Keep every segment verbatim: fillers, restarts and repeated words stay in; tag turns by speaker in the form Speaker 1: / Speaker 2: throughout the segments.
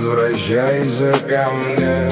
Speaker 1: возвращайся ко мне.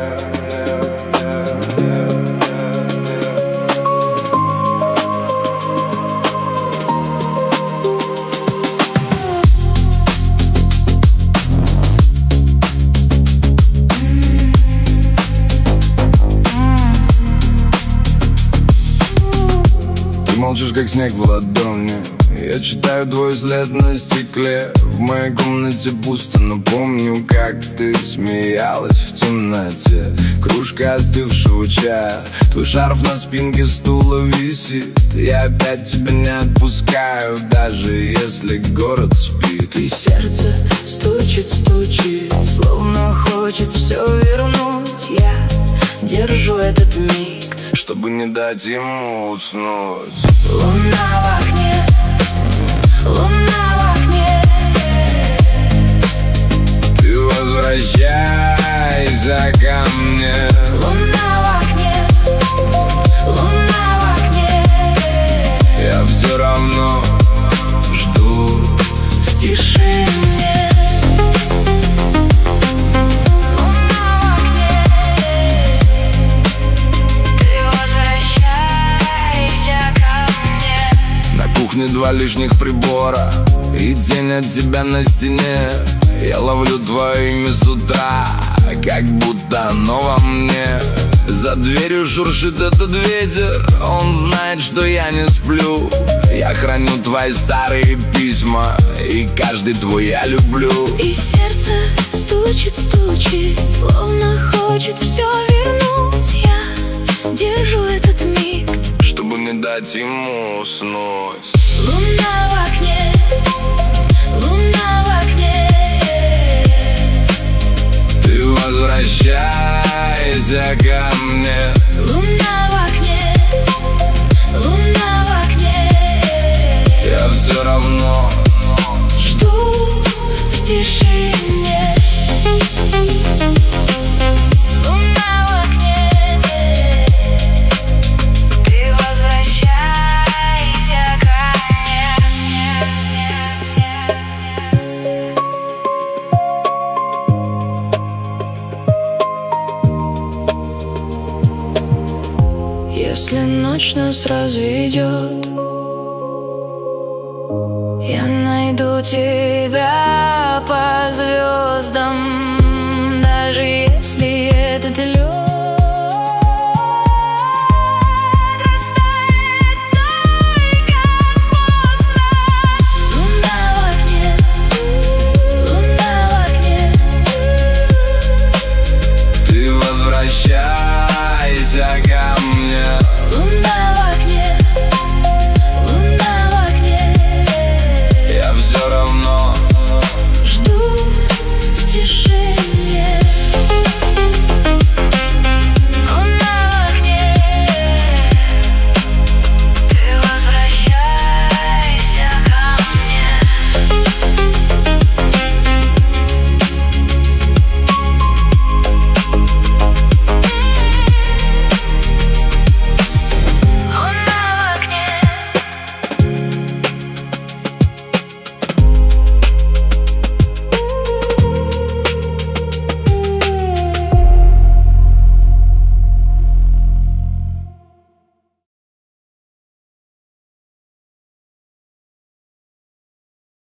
Speaker 1: Молчишь, как снег в ладони. Я читаю твой след на стекле. В моей комнате пусто, но помню, как ты смеялась в темноте. Кружка остывшего чая, твой шарф на спинке стула висит. Я опять тебя не отпускаю, даже если город спит.
Speaker 2: И сердце стучит, стучит, словно хочет все вернуть. Я держу этот миг,
Speaker 1: чтобы не дать ему уснуть.
Speaker 2: Луна в окне, луна в окне.
Speaker 1: Ты возвращайся ко мне.
Speaker 2: Луна в окне, луна в окне.
Speaker 1: Я все равно жду
Speaker 2: в тишине.
Speaker 1: Два лишних прибора и тень от тебя на стене. Я ловлю твое имя с утра, как будто оно во мне. За дверью шуршит этот ветер, он знает, что я не сплю. Я храню твои старые письма, и каждый твой я люблю.
Speaker 2: И сердце стучит, стучит, словно хочет все вернуть. Я держу этот миг,
Speaker 1: чтобы не дать ему уснуть.
Speaker 2: Луна в окне, луна в окне.
Speaker 1: Ты возвращайся ко мне.
Speaker 2: Луна в окне, луна в окне.
Speaker 1: Я все равно
Speaker 2: жду в тишине. Луна в окне. Ты возвращайся ко мне. Если ночь нас разведет, я найду тебя по звездам.